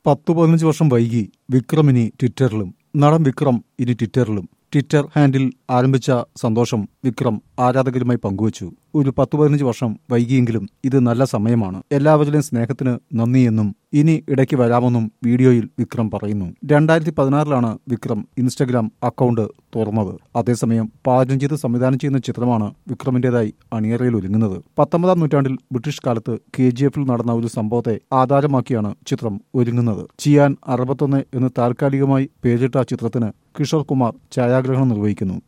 10-15 വർഷം വൈകി വിക്രം ഇനി ട്വിറ്ററിലും. നടൻ വിക്രം ഇനി ട്വിറ്ററിലും. ട്വിറ്റർ ഹാൻഡിൽ ആരംഭിച്ച സന്തോഷം വിക്രം ആരാധകരുമായി പങ്കുവച്ചു. ഒരു 10-15 വർഷം വൈകിയെങ്കിലും ഇത് നല്ല സമയമാണ്. എല്ലാവരുടെയും സ്നേഹത്തിന് നന്ദിയെന്നും ഇനി ഇടയ്ക്ക് വരാമെന്നും വീഡിയോയിൽ വിക്രം പറയുന്നു. 2016-ലാണ് വിക്രം ഇൻസ്റ്റഗ്രാം അക്കൗണ്ട് തുറന്നത്. അതേസമയം പാചകം ചെയ്ത് സംവിധാനം ചെയ്യുന്ന ചിത്രമാണ് വിക്രമിന്റേതായി അണിയറയിൽ ഒരുങ്ങുന്നത്. 19-ാം നൂറ്റാണ്ടിൽ ബ്രിട്ടീഷ് കാലത്ത് KGF നടന്ന ഒരു സംഭവത്തെ ആധാരമാക്കിയാണ് ചിത്രം ഒരുങ്ങുന്നത്. ചിയാൻ 61 എന്ന് താൽക്കാലികമായി പേരിട്ട ചിത്രത്തിന് കിഷോർ കുമാർ ഛായാഗ്രഹണം നിർവഹിക്കുന്നു.